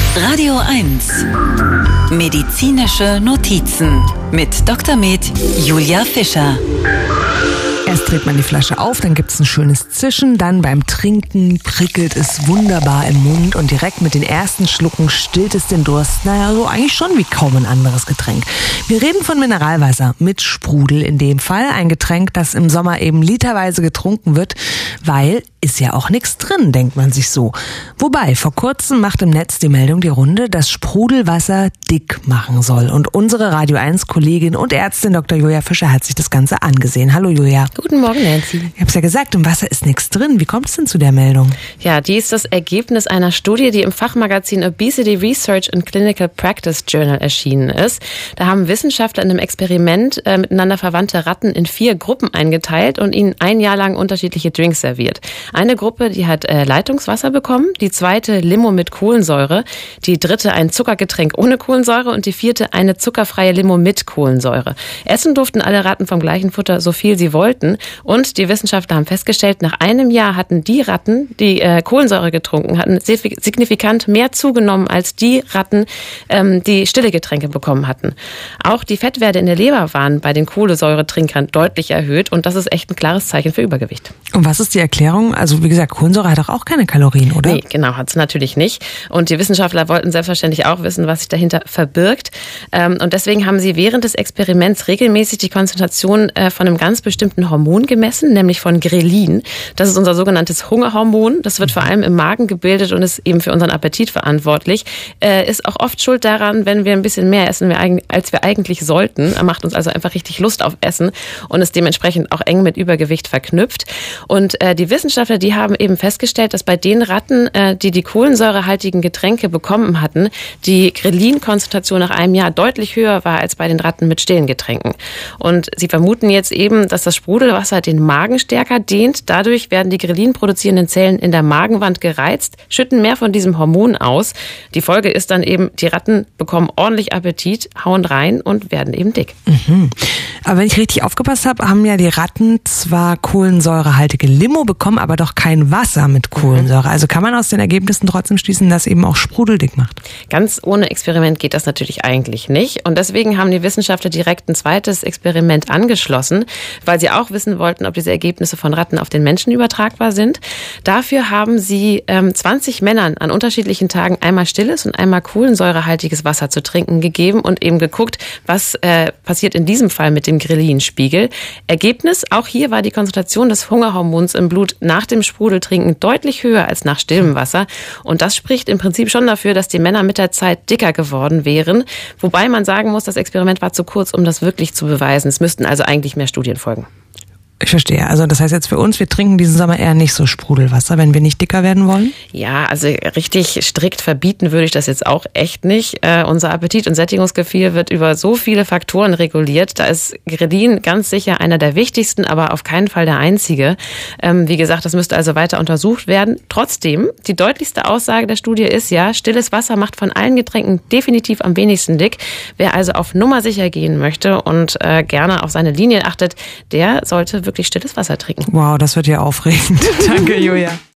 Radio 1. Medizinische Notizen mit Dr. Med Julia Fischer. Erst dreht man die Flasche auf, dann gibt's ein schönes Zischen, dann beim Trinken prickelt es wunderbar im Mund und direkt mit den ersten Schlucken stillt es den Durst. Naja, so eigentlich schon wie kaum ein anderes Getränk. Wir reden von Mineralwasser mit Sprudel in dem Fall. Ein Getränk, das im Sommer eben literweise getrunken wird, weil ist ja auch nichts drin, denkt man sich so. Wobei, vor kurzem macht im Netz die Meldung die Runde, dass Sprudelwasser dick machen soll. Und unsere Radio 1-Kollegin und Ärztin Dr. Julia Fischer hat sich das Ganze angesehen. Hallo Julia. Guten Morgen, Nancy. Ich habe es ja gesagt, im Wasser ist nichts drin. Wie kommt es denn zu der Meldung? Ja, die ist das Ergebnis einer Studie, die im Fachmagazin Obesity Research and Clinical Practice Journal erschienen ist. Da haben Wissenschaftler in einem Experiment miteinander verwandte Ratten in 4 Gruppen eingeteilt und ihnen ein Jahr lang unterschiedliche Drinks serviert. Eine Gruppe, die hat Leitungswasser bekommen, die zweite Limo mit Kohlensäure, die dritte ein Zuckergetränk ohne Kohlensäure und die vierte eine zuckerfreie Limo mit Kohlensäure. Essen durften alle Ratten vom gleichen Futter so viel sie wollten und die Wissenschaftler haben festgestellt, nach einem Jahr hatten die Ratten, die Kohlensäure getrunken hatten, signifikant mehr zugenommen als die Ratten, die stille Getränke bekommen hatten. Auch die Fettwerte in der Leber waren bei den Kohlensäuretrinkern deutlich erhöht und das ist echt ein klares Zeichen für Übergewicht. Und was ist die Erklärung? Also wie gesagt, Kohlensäure hat doch auch keine Kalorien, oder? Nee, genau, hat es natürlich nicht. Und die Wissenschaftler wollten selbstverständlich auch wissen, was sich dahinter verbirgt. Und deswegen haben sie während des Experiments regelmäßig die Konzentration von einem ganz bestimmten Hormon gemessen, nämlich von Grelin. Das ist unser sogenanntes Hungerhormon. Das wird vor allem im Magen gebildet und ist eben für unseren Appetit verantwortlich. Ist auch oft schuld daran, wenn wir ein bisschen mehr essen, als wir eigentlich sollten. Er macht uns also einfach richtig Lust auf Essen und ist dementsprechend auch eng mit Übergewicht verknüpft. Und die Wissenschaftler, die haben eben festgestellt, dass bei den Ratten, die kohlensäurehaltigen Getränke bekommen hatten, die Grelin-Konzentration nach einem Jahr deutlich höher war als bei den Ratten mit stillen Getränken. Und sie vermuten jetzt eben, dass das Sprudelwasser den Magen stärker dehnt. Dadurch werden die Grelin-produzierenden Zellen in der Magenwand gereizt, schütten mehr von diesem Hormon aus. Die Folge ist dann eben, die Ratten bekommen ordentlich Appetit, hauen rein und werden eben dick. Mhm. Aber wenn ich richtig aufgepasst habe, haben ja die Ratten zwar kohlensäurehaltige Limo bekommen, aber doch kein Wasser mit Kohlensäure. Also kann man aus den Ergebnissen trotzdem schließen, dass eben auch Sprudel dick macht? Ganz ohne Experiment geht das natürlich eigentlich nicht. Und deswegen haben die Wissenschaftler direkt ein zweites Experiment angeschlossen, weil sie auch wissen wollten, ob diese Ergebnisse von Ratten auf den Menschen übertragbar sind. Dafür haben sie 20 Männern an unterschiedlichen Tagen einmal stilles und einmal kohlensäurehaltiges Wasser zu trinken gegeben und eben geguckt, was passiert in diesem Fall mit dem Grelin-Spiegel. Ergebnis, auch hier war die Konzentration des Hungerhormons im Blut nach dem Sprudeltrinken deutlich höher als nach stillem Wasser. Und das spricht im Prinzip schon dafür, dass die Männer mit der Zeit dicker geworden wären. Wobei man sagen muss, das Experiment war zu kurz, um das wirklich zu beweisen. Es müssten also eigentlich mehr Studien folgen. Ich verstehe. Also das heißt jetzt für uns, wir trinken diesen Sommer eher nicht so Sprudelwasser, wenn wir nicht dicker werden wollen? Ja, also richtig strikt verbieten würde ich das jetzt auch echt nicht. Unser Appetit und Sättigungsgefühl wird über so viele Faktoren reguliert. Da ist Grelin ganz sicher einer der wichtigsten, aber auf keinen Fall der einzige. Wie gesagt, das müsste also weiter untersucht werden. Trotzdem, die deutlichste Aussage der Studie ist ja, stilles Wasser macht von allen Getränken definitiv am wenigsten dick. Wer also auf Nummer sicher gehen möchte und gerne auf seine Linien achtet, der sollte wirklich stilles Wasser trinken. Wow, das wird ja aufregend. Danke, Julia.